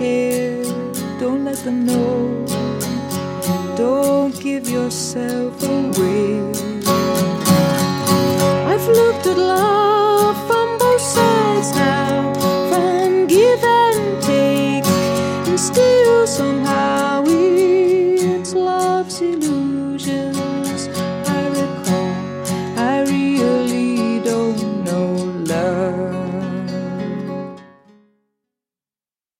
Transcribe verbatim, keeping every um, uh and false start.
care, don't let them know. Don't give yourself away.